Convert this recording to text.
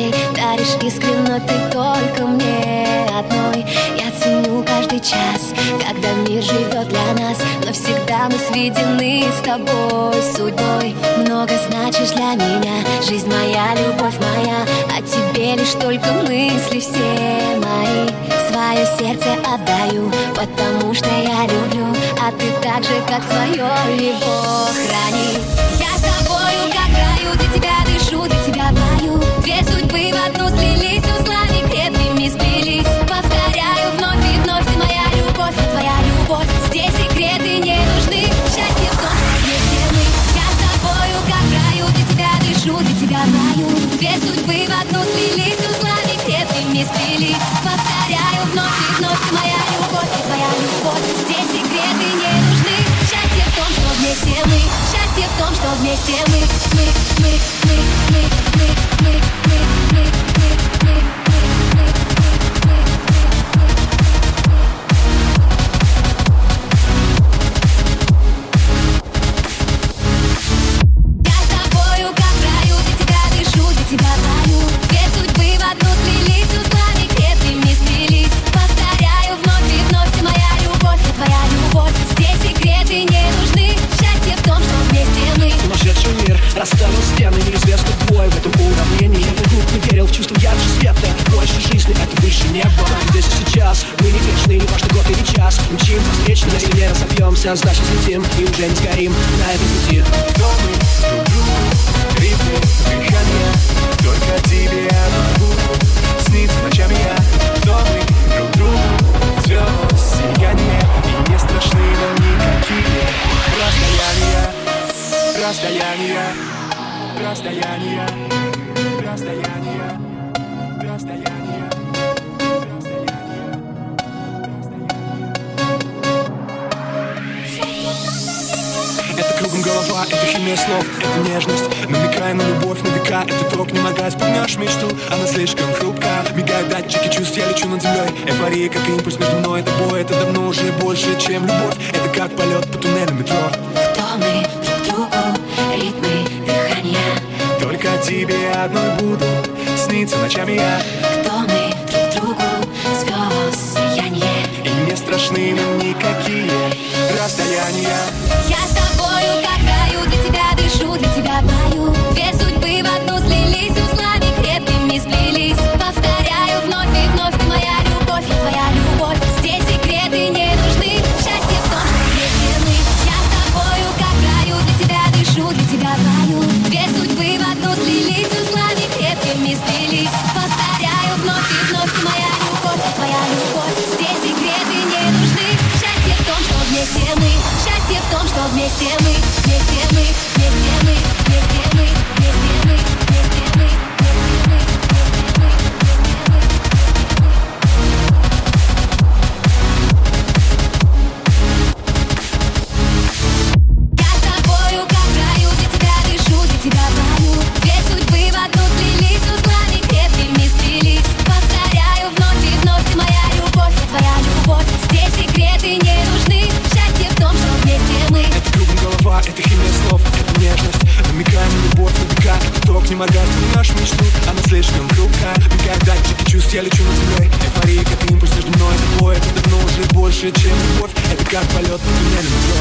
ночей даришь искренно ты только мне одной. Я ценю каждый час, когда мир живет для нас, но всегда мы сведены с тобой судьбой. Много значишь для меня, жизнь моя, любовь моя, о тебе лишь только мысли все мои. Свое сердце отдаю, потому что я люблю, а ты так же, как свое, его храни. Я с тобою, как в раю, для тебя дышу, для тебя пою. Две судьбы в одну слились, узлами крепкими сплелись. Повторяю вновь и вновь, ты моя любовь, а твоя любовь. Здесь секреты не нужны, счастье в том, что вместе мы. Я с тобою, как в раю, для тебя дышу, для тебя пою. Две судьбы в одну слились, узлами крепкими сплелись. Повторяю вновь и вновь, ты моя любовь, а твоя любовь. Здесь секреты не нужны, счастье в том, что вместе мы. Счастье в том, что вместе мы. Расставил стены, неизвестно двое в этом уравнении. Я вокруг не верил в чувство ярче света. Это больше жизни, это выше неба. Здесь и сейчас, мы не вечны, не важно год или час. Мчим встречно, если не разобьемся, значит летим и уже не сгорим на этом пути. Кто мы друг другу, ритмы, дыхания, только тебе одному снится ночами я. Кто мы друг другу, звезд, сияние, и не страшны нам никакие расстояния. Расстояние, расстояние, расстояние, расстояние, Это кругом голова, это химия слов, это нежность. Намекая на любовь на века, это трог, не моргай, вспомнешь мечту. Она слишком хрупка, мигают датчики чувств, я лечу над землей. Эйфория, как импульс между мной и тобой. Это давно уже больше, чем любовь. Это как полет по туннелю метро. Кто мы друг другу, ритмы дыхания. только тебе одной буду сниться ночами я. Кто мы друг другу, звезд сияние, И не страшны нам никакие расстояния. Я с тобою, как в раю, для тебя дышу, для тебя пою. Две судьбы в одну слились, узлами крепкими сплелись. Повторяю вновь и вновь, ты моя любовь, я твоя любовь. Здесь секреты не нужны, счастье в том, что вместе мы. Я с тобою, как в раю, для тебя дышу, для тебя пою. Две судьбы в одну слились, узлами крепкими сплелись. Повторяю вновь и вновь, ты моя любовь, я твоя любовь. Здесь секреты не нужны, счастье в том, что вместе мы. Счастье в том, что вместе мы, вместе мы, вместе мы, вместе мы, вместе мы, вместе мы, вместе мы. Я с тобою, как в раю, для тебя дышу, для тебя пою. Две судьбы в одну слились, узлами крепкими сплелись. Повторяю вновь и вновь, ты моя любовь, я твоя любовь. Здесь секреты не нужны, счастье в том, что вместе мы. Это кругом голова, это химия слов, это нежность. Намекая на любовь на века, это трог, не моргай, вспомнишь мечту. Она слишком хрупкая, мигают датчики чувств, я лечу над землей. Эйфория, как импульс между мной и тобой. Это давно уже больше, чем любовь. Это как полет по туннелю.